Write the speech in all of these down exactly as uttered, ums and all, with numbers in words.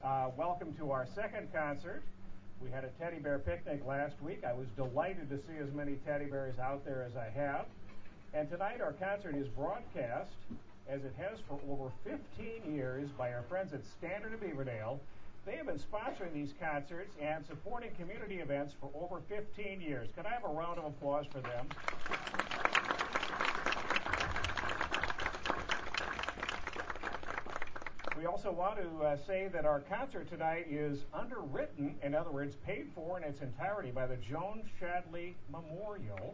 Uh, welcome to our second concert. We had a teddy bear picnic last week. I was delighted to see as many teddy bears out there as I have. And tonight our concert is broadcast, as it has for over fifteen years, by our friends at Standard of Beaverdale. They have been sponsoring these concerts and supporting community events for over fifteen years. Could I have a round of applause for them? We also want to uh, say that our concert tonight is underwritten, in other words, paid for in its entirety by the Joan Shadley Memorial.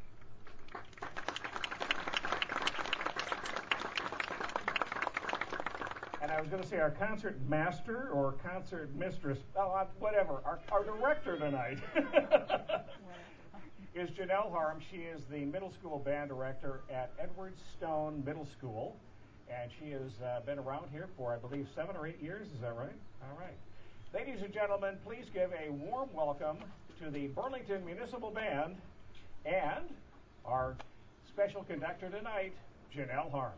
And I was going to say our concert master or concert mistress, oh, uh, whatever, our, our director tonight is Janelle Harm. She is the middle school band director at Edward Stone Middle School. And she has uh, been around here for, I believe, seven or eight years. Is that right? All right. Ladies and gentlemen, please give a warm welcome to the Burlington Municipal Band and our special conductor tonight, Janelle Harms.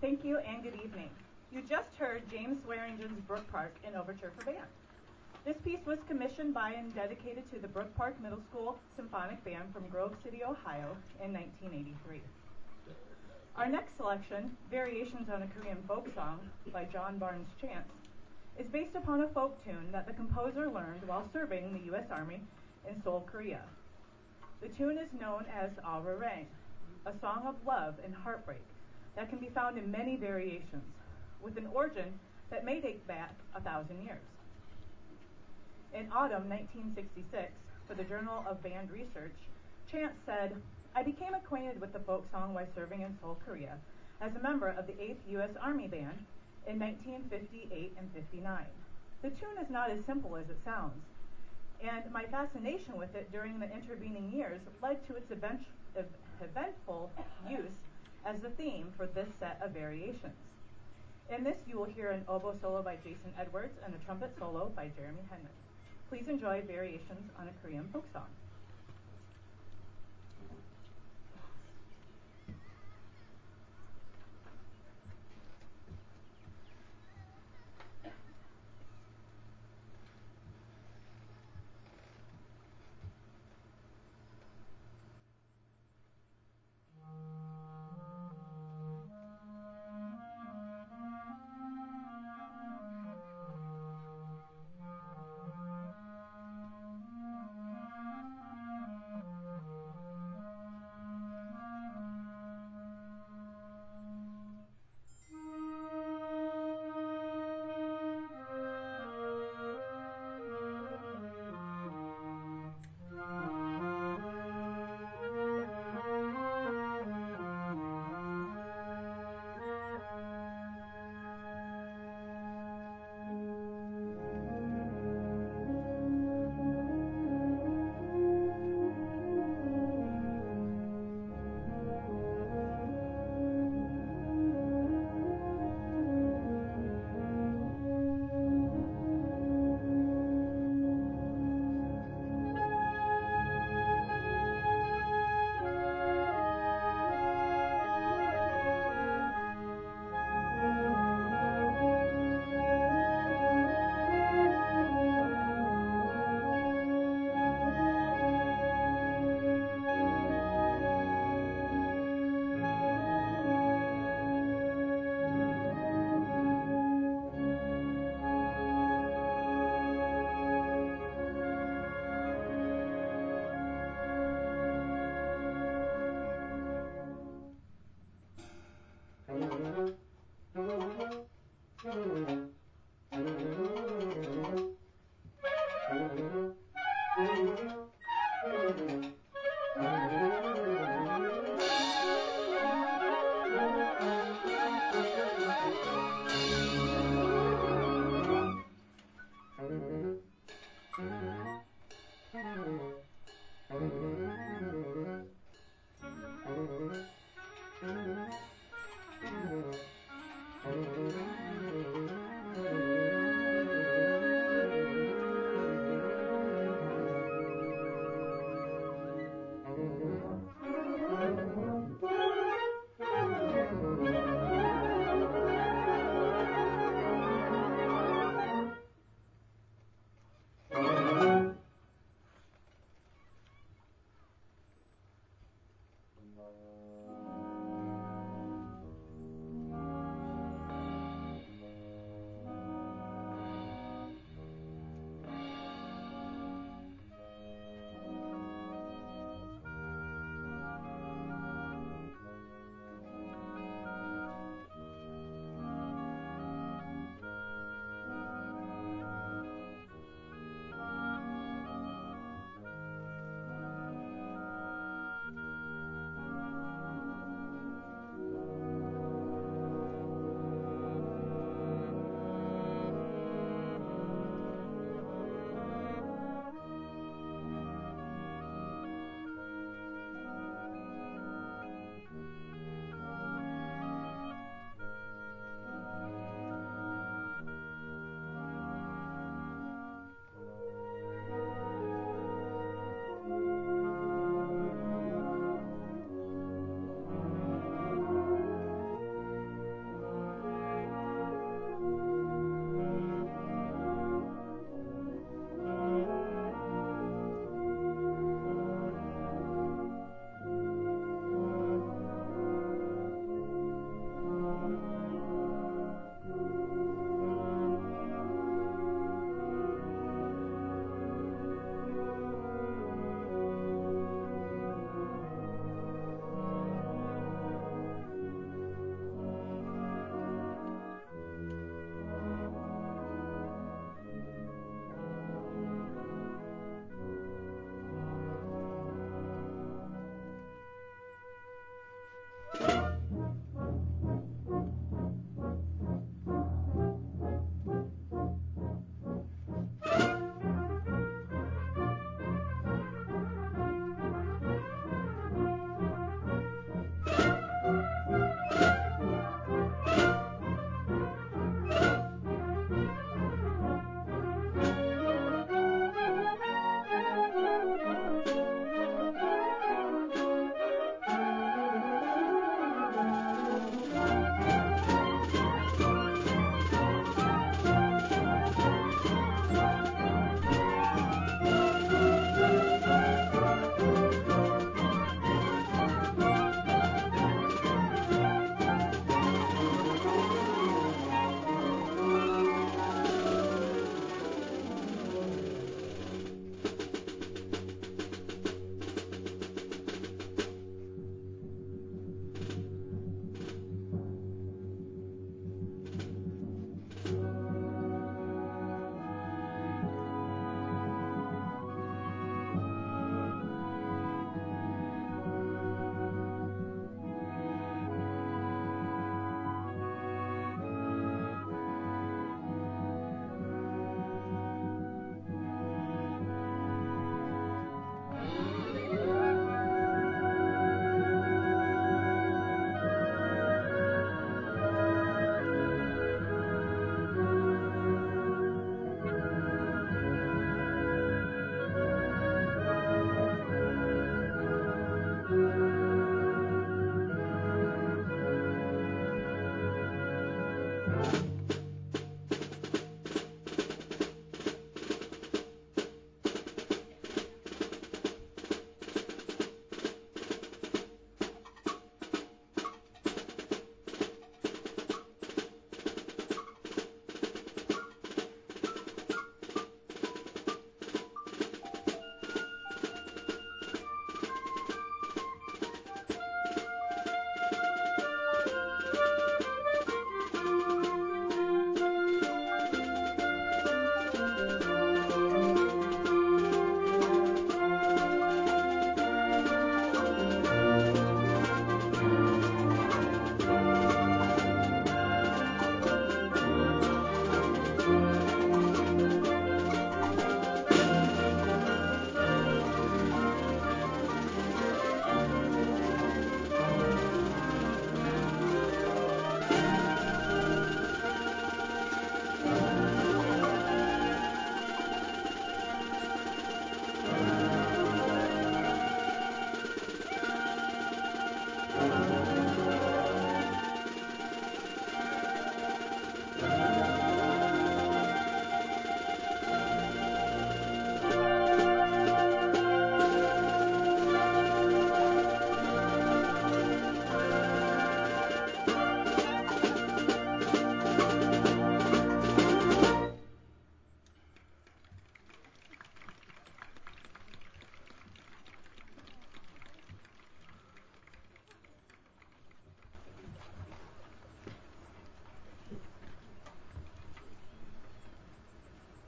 Thank you and good evening. You just heard James Swearingen's Brook Park, an overture for band. This piece was commissioned by and dedicated to the Brook Park Middle School Symphonic Band from Grove City, Ohio in nineteen eighty-three. Our next selection, Variations on a Korean Folk Song by John Barnes Chance, is based upon a folk tune that the composer learned while serving the U S Army in Seoul, Korea. The tune is known as Ah Rang, a song of love and heartbreak that can be found in many variations, with an origin that may date back a thousand years. In autumn nineteen sixty-six, for the Journal of Band Research, Chance said, "I became acquainted with the folk song while serving in Seoul, Korea, as a member of the eighth U S Army Band in nineteen fifty-eight and fifty-nine. The tune is not as simple as it sounds, and my fascination with it during the intervening years led to its event- ev- eventful use as the theme for this set of variations. In this, you will hear an oboe solo by Jason Edwards and a trumpet solo by Jeremy Henman. Please enjoy Variations on a Korean Folk Song."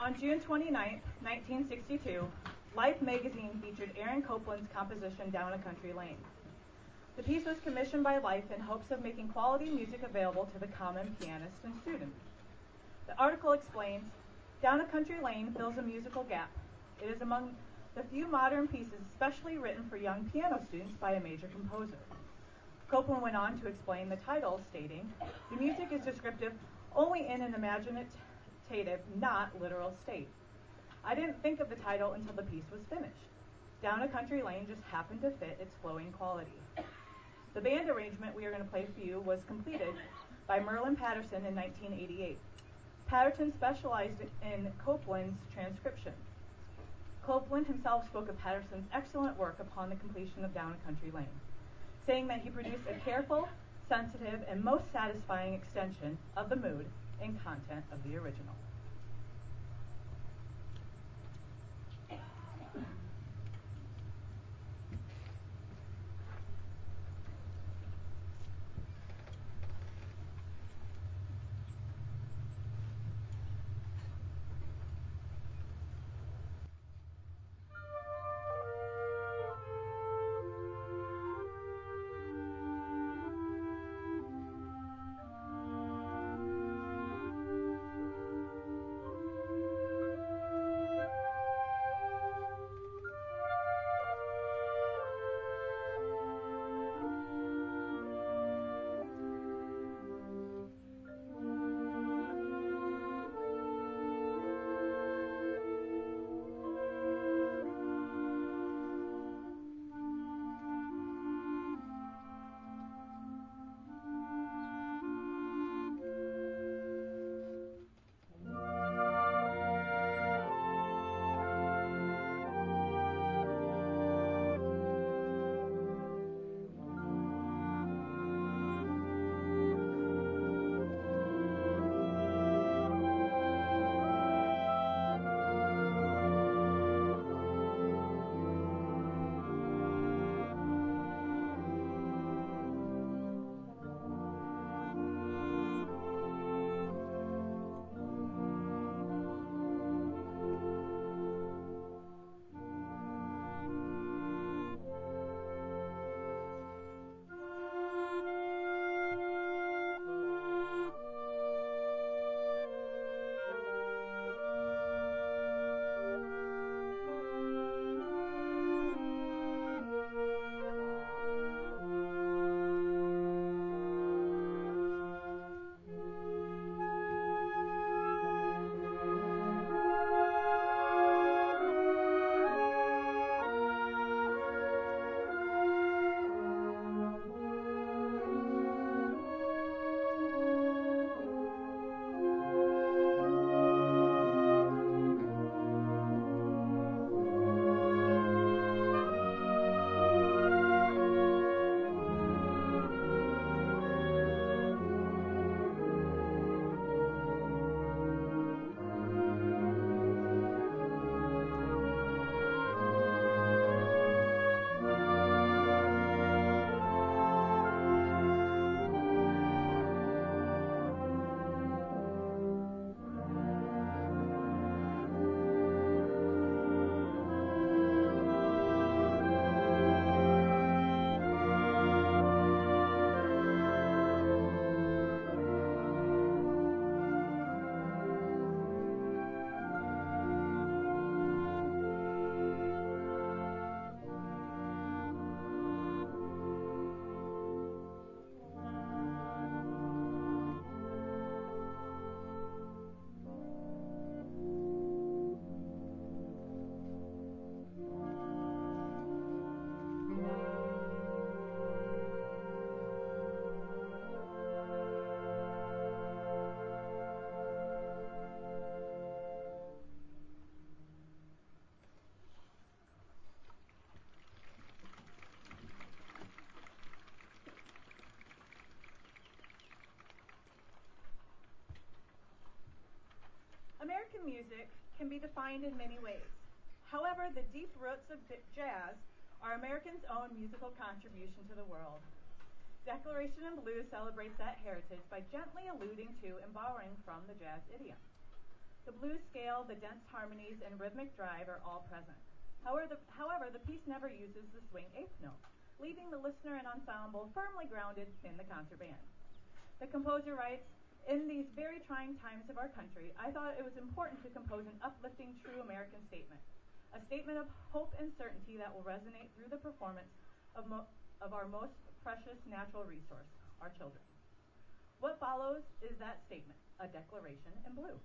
On June twenty-ninth, nineteen sixty-two, Life magazine featured Aaron Copland's composition Down a Country Lane. The piece was commissioned by Life in hopes of making quality music available to the common pianist and student. The article explains, Down a Country Lane fills a musical gap. It is among the few modern pieces specially written for young piano students by a major composer. Copland went on to explain the title, stating, the music is descriptive only in an imaginative, not literal state. I didn't think of the title until the piece was finished. Down a Country Lane just happened to fit its flowing quality. The band arrangement we are going to play for you was completed by Merlin Patterson in nineteen eighty-eight. Patterson specialized in Copland's transcription. Copland himself spoke of Patterson's excellent work upon the completion of Down a Country Lane, saying that he produced a careful, sensitive, and most satisfying extension of the mood and content of the original. American music can be defined in many ways. However, the deep roots of jazz are Americans' own musical contribution to the world. Declaration in Blues celebrates that heritage by gently alluding to and borrowing from the jazz idiom. The blues scale, the dense harmonies, and rhythmic drive are all present. However the, however, the piece never uses the swing eighth note, leaving the listener and ensemble firmly grounded in the concert band. The composer writes, "In these very trying times of our country, I thought it was important to compose an uplifting, true American statement, a statement of hope and certainty that will resonate through the performance of, mo- of our most precious natural resource, our children." What follows is that statement, a declaration in blue.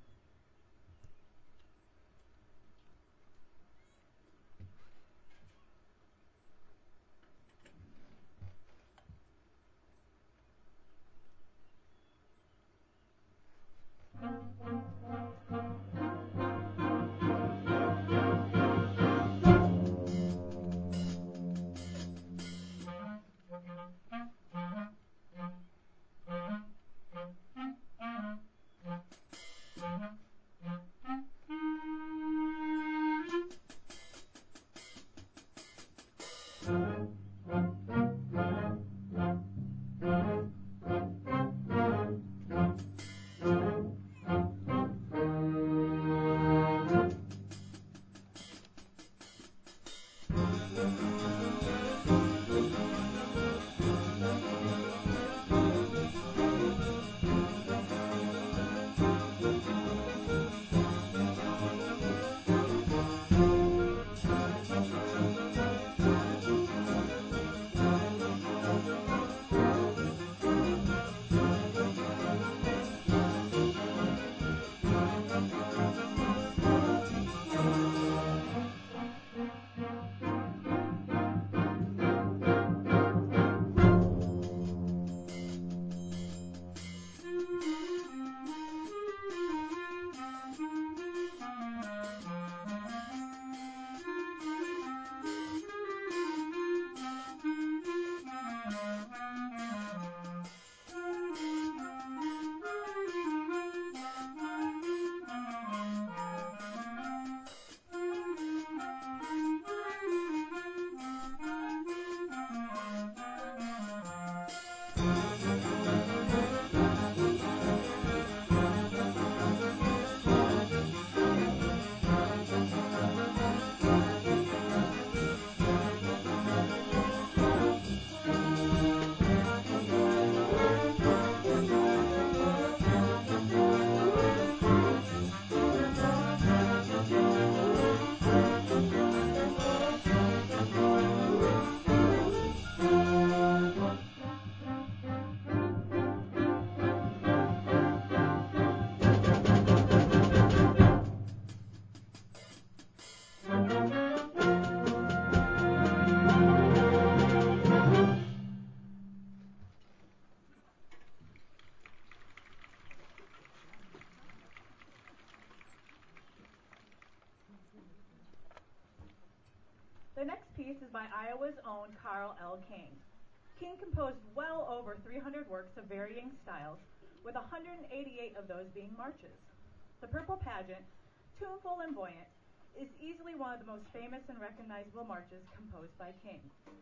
The next piece is by Iowa's own Carl L. King. King composed well over three hundred works of varying styles, with one hundred eighty-eight of those being marches. The Purple Pageant, tuneful and buoyant, is easily one of the most famous and recognizable marches composed by King.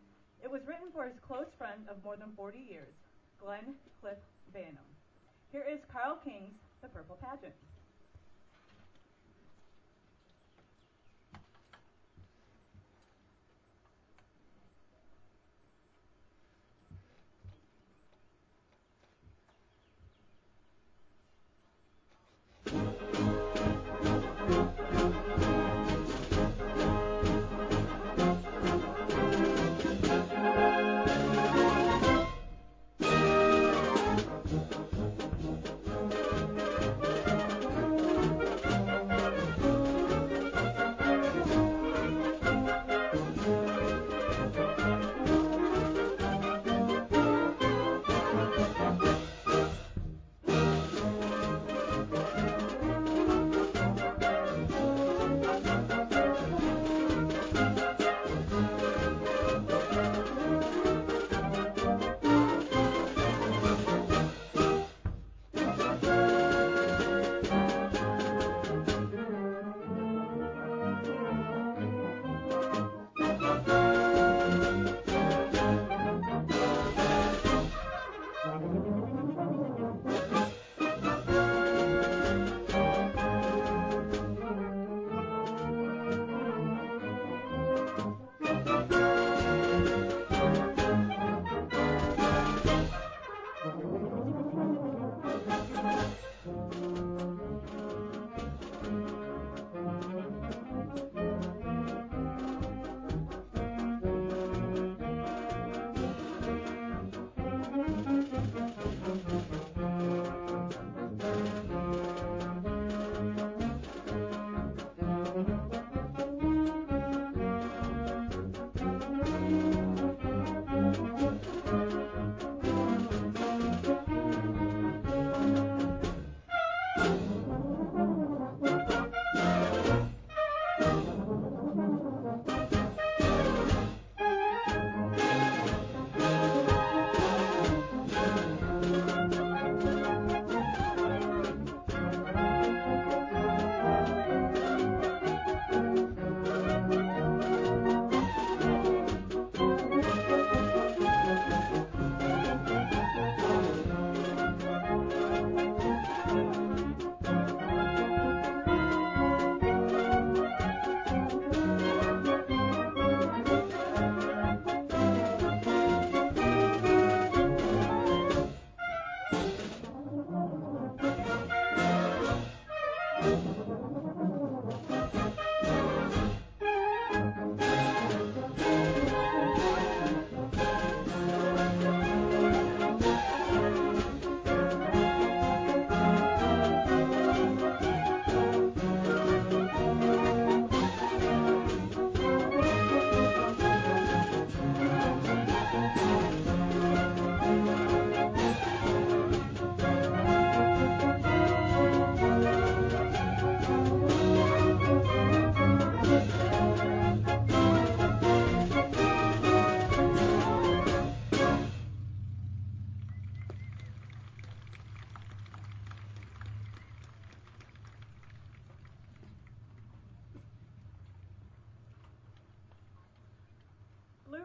It was written for his close friend of more than forty years, Glenn Cliff Bannum. Here is Carl King's The Purple Pageant.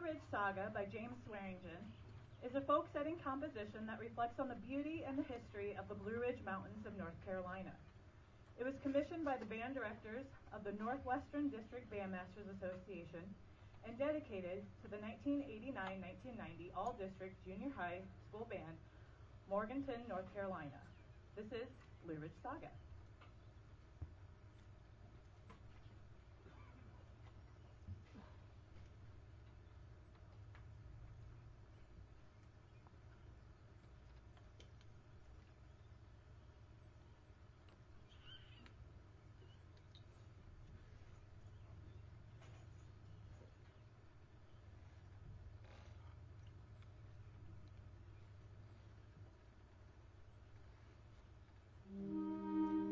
Ridge Saga by James Swearingen is a folk-setting composition that reflects on the beauty and the history of the Blue Ridge Mountains of North Carolina. It was commissioned by the band directors of the Northwestern District Bandmasters Association and dedicated to the nineteen eighty-nine nineteen ninety All-District Junior High School Band, Morganton, North Carolina. This is Blue Ridge Saga. Thank you.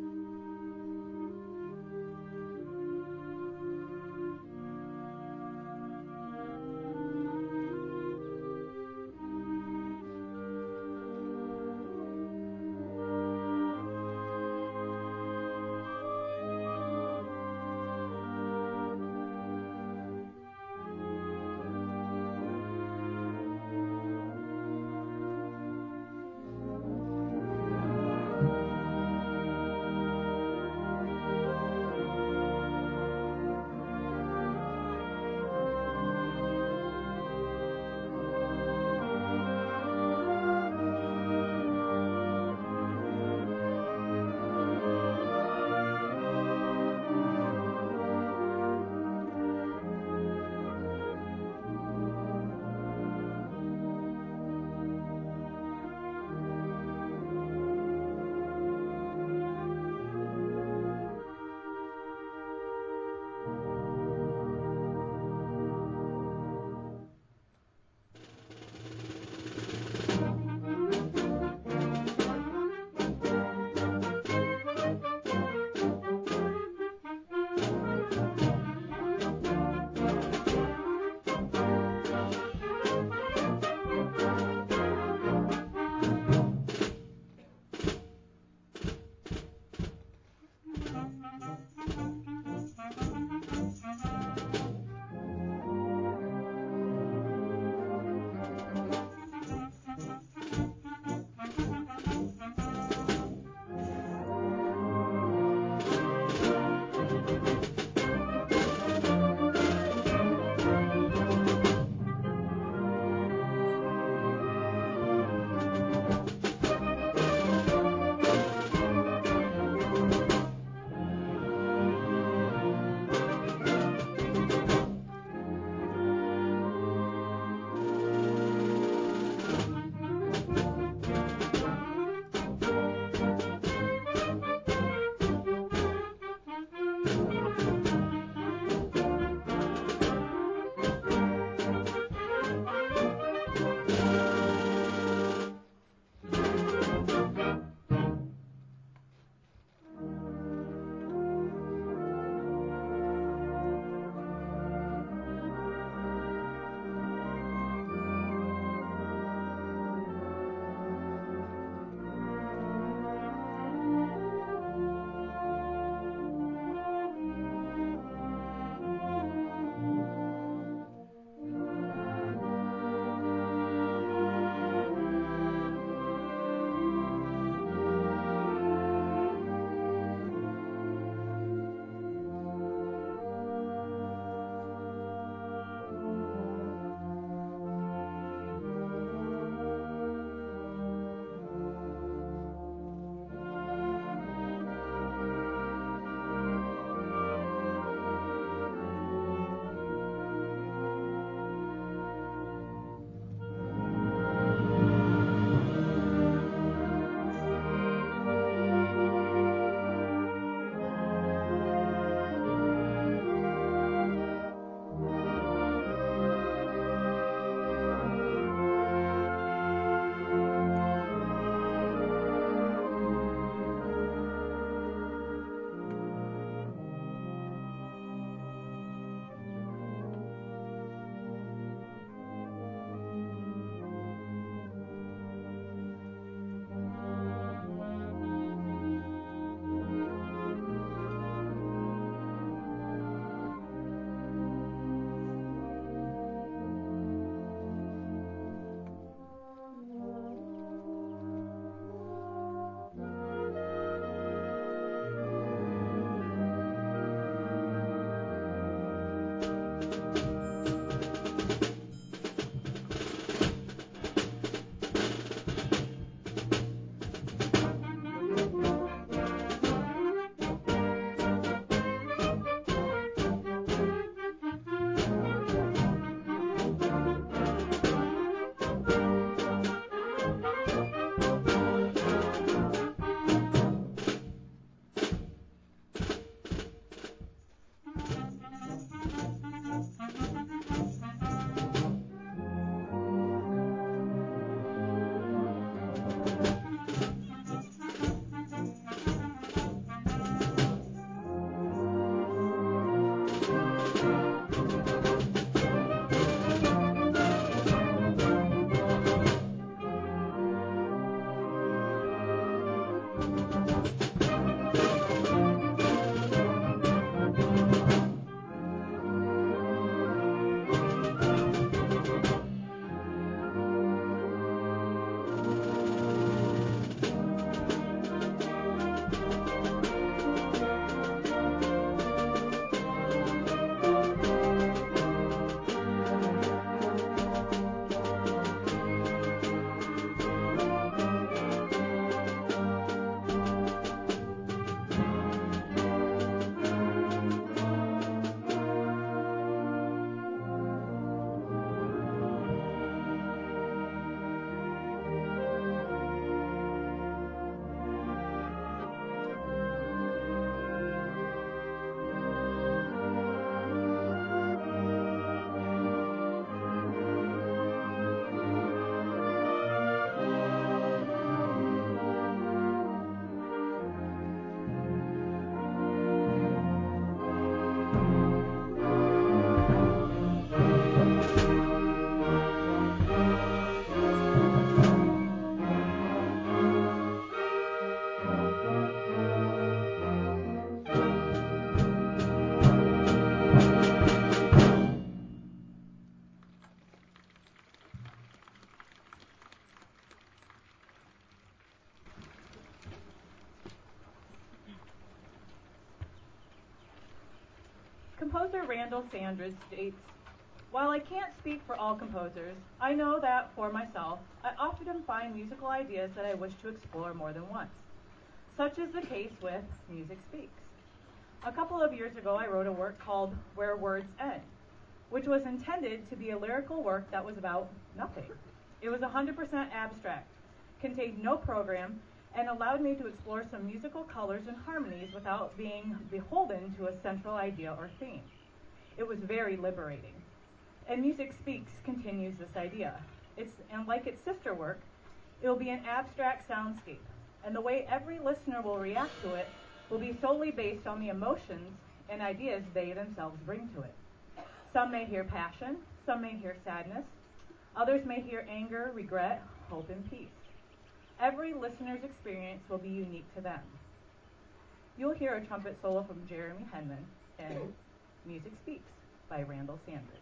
composer Randall Sandridge states, "While I can't speak for all composers, I know that for myself, I often find musical ideas that I wish to explore more than once. Such is the case with Music Speaks. A couple of years ago, I wrote a work called Where Words End, which was intended to be a lyrical work that was about nothing. It was one hundred percent abstract, contained no program, and allowed me to explore some musical colors and harmonies without being beholden to a central idea or theme. It was very liberating. And Music Speaks continues this idea. It's, and like its sister work, it will be an abstract soundscape, and the way every listener will react to it will be solely based on the emotions and ideas they themselves bring to it. Some may hear passion, some may hear sadness, others may hear anger, regret, hope, and peace. Every listener's experience will be unique to them. You'll hear a trumpet solo from Jeremy Henman in Music Speaks by Randall Sandridge.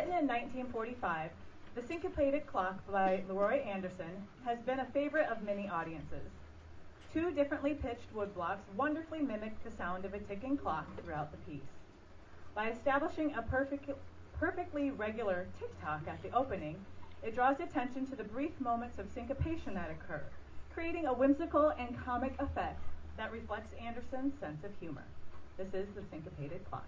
Written in nineteen forty-five, The Syncopated Clock by Leroy Anderson has been a favorite of many audiences. Two differently pitched woodblocks wonderfully mimic the sound of a ticking clock throughout the piece. By establishing a perfect, perfectly regular tick-tock at the opening, it draws attention to the brief moments of syncopation that occur, creating a whimsical and comic effect that reflects Anderson's sense of humor. This is The Syncopated Clock.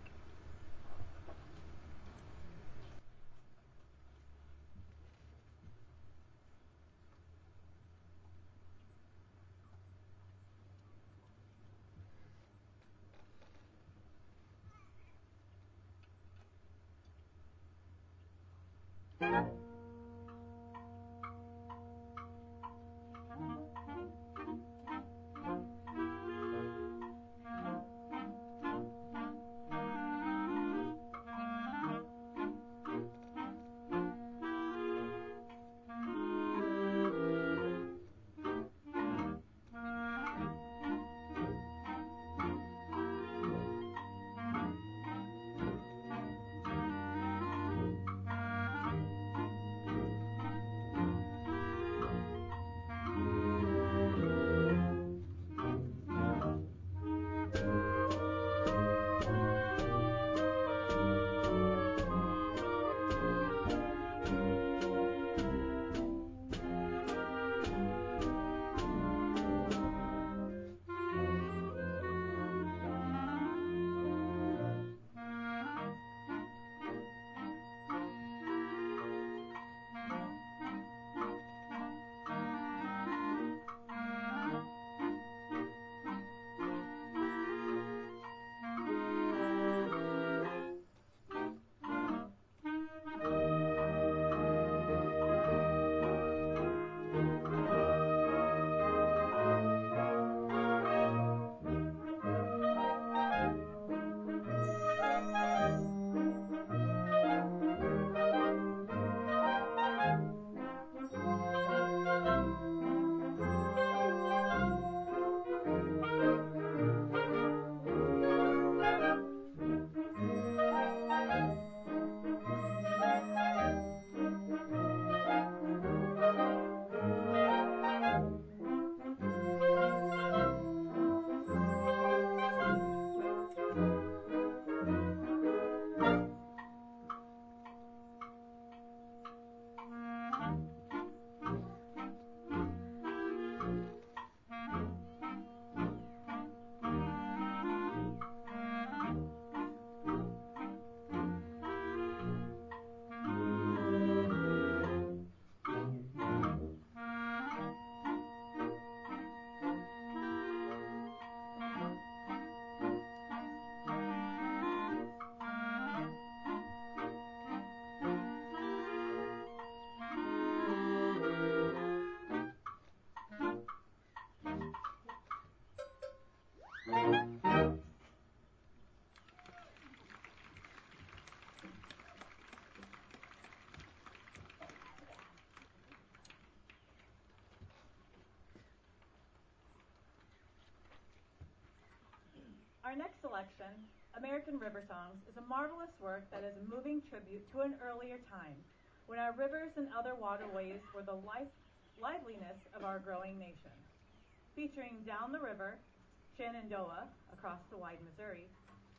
Our next selection, American River Songs, is a marvelous work that is a moving tribute to an earlier time when our rivers and other waterways were the life, liveliness of our growing nation. Featuring Down the River, Shenandoah, across the wide Missouri,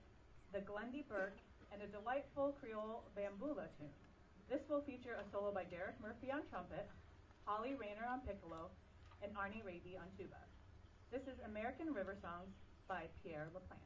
the Glendy Burke, and a delightful Creole bambula tune. This will feature a solo by Derek Murphy on trumpet, Holly Rayner on piccolo, and Arnie Raby on tuba. This is American River Songs by Pierre LaPlante.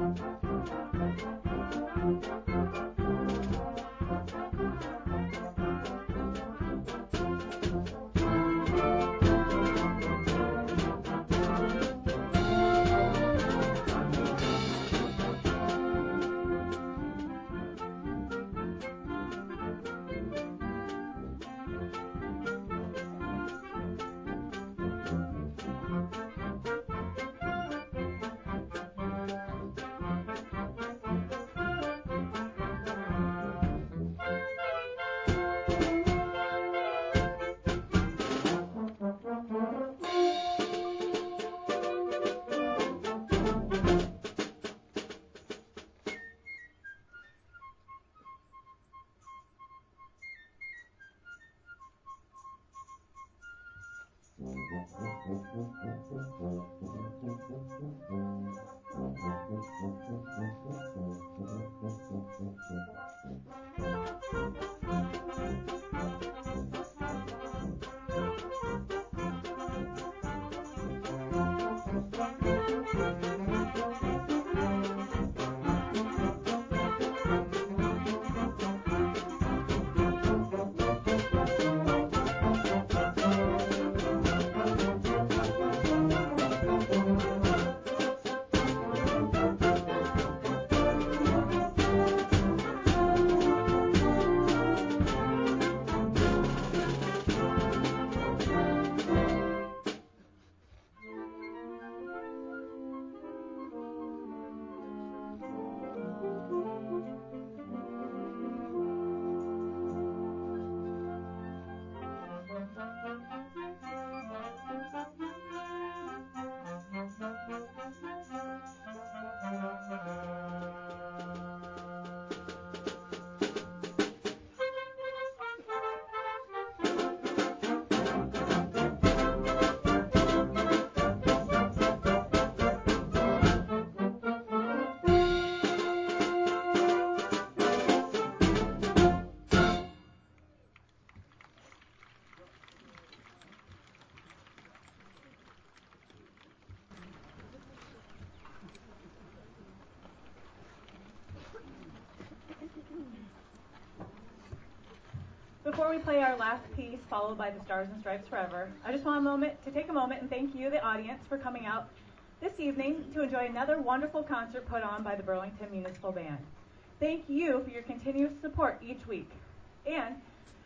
Before we play our last piece, followed by the Stars and Stripes Forever, I just want a moment to take a moment and thank you, the audience, for coming out this evening to enjoy another wonderful concert put on by the Burlington Municipal Band. Thank you for your continuous support each week, and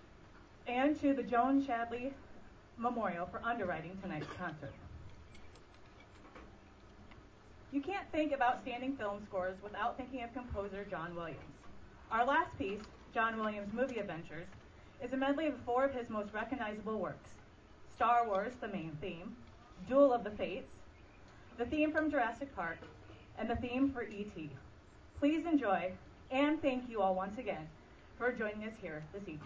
and to the Joan Shadley Memorial for underwriting tonight's concert. You can't think of outstanding film scores without thinking of composer John Williams. Our last piece, John Williams' Movie Adventures, is a medley of four of his most recognizable works: Star Wars, the main theme, Duel of the Fates, the theme from Jurassic Park, and the theme for E T Please enjoy, and thank you all once again for joining us here this evening.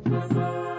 Thank you.